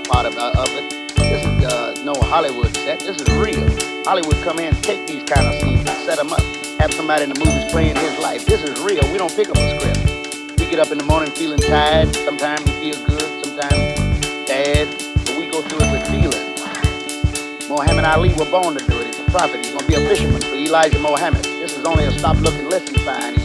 part of it. This is no Hollywood set. This is real. Hollywood come in, take these kind of scenes, and set them up. Have somebody in the movies playing his life. This is real. We don't pick up a script. We get up in the morning feeling tired. Sometimes we feel good. Sometimes bad. But we go through it with feeling. Muhammad Ali was born to do it. He's a prophet. He's going to be a fisherman for Elijah Muhammad. This is only a stop, look, and listen sign.